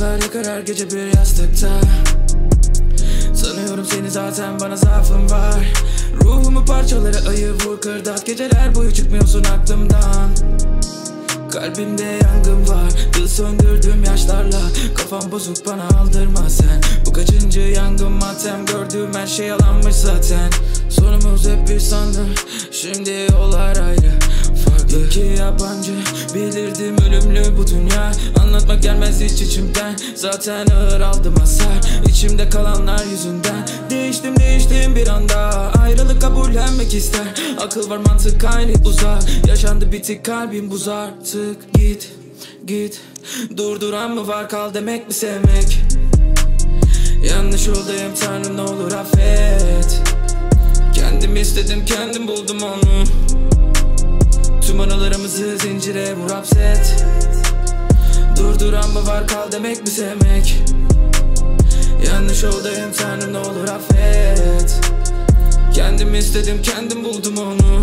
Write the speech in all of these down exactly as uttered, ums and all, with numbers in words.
Lambalar yakar her gece bir yastıkta. Sanıyorum seni zaten bana zaafım var. Ruhumu parçalara ayır vur kırdat. Geceler boyu çıkmıyorsun aklımdan. Kalbimde yangın var. Yıl söndürdüm yaşlarla. Kafam bozuk bana aldırma sen. Bu kaçıncı yangın matem. Gördüğüm her şey yalanmış zaten. Sonumuz hep bir sandım. Şimdi yollar ayrı, farklı. İki yabancı bilirdim ölümlü bu dünya. Anlatmak gelmez hiç içimden. Zaten ağır aldım hasar. İçimde kalanlar yüzünden. Değiştim değiştim bir anda. Ayrılık kabullenmek ister. Akıl var mantık aynı uzak. Yaşandı bitik kalbim buz artık. Git git. Durduran mı var, kal demek mi sevmek? Yanlış yoldayım tanrım, ne olur affet. Kendim istedim kendim buldum onu. Tüm anılarımızı zincire vur hapset. Durduran mı var, kal demek mi sevmek? Yanlış yoldayım tanrım, ne olur affet. Kendim istedim kendim buldum onu.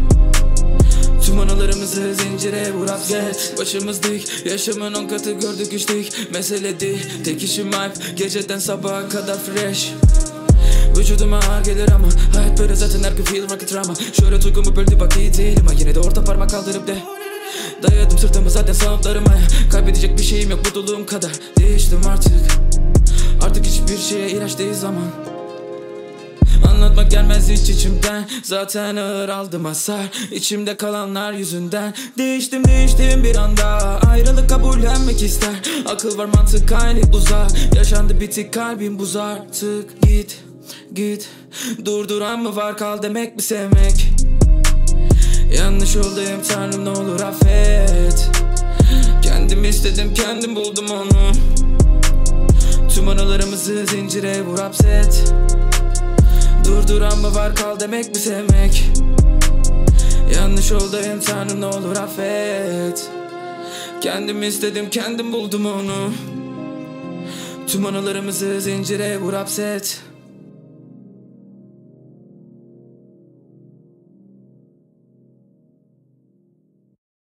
Tüm anılarımızı zincire vur hapset. Başımız dik, yaşamın on katı gördük içtik. Mesele değil, tek işim hype. Geceden sabaha kadar fresh. Vücuduma ağır gelir ama hayat böyle zaten, her gün feel market drama. Şöyle duygumu böldü bak iyi değilim ama yine de orta parmak kaldırıp de dayadım sırtımı zaten sanatlarıma. Kaybedecek bir şeyim yok mutluluğum kadar. Değiştim artık. Artık hiçbir şeye ilaç değil zaman. Anlatmak gelmez hiç içimden. Zaten ağır aldım hasar. İçimde kalanlar yüzünden. Değiştim değiştim bir anda. Ayrılık kabullenmek ister. Akıl var mantık aynı uzak. Yaşandı bitik kalbim buz artık. Git git. Durduran mı var, kal demek mi sevmek? Yanlış yoldayım tanrım, ne olur affet. Kendim istedim kendim buldum onu. Tüm anılarımızı zincire vur hapset. Durduran mı var, kal demek mi sevmek? Yanlış yoldayım tanrım, ne olur affet. Kendim istedim kendim buldum onu. Tüm anılarımızı zincire vur hapset.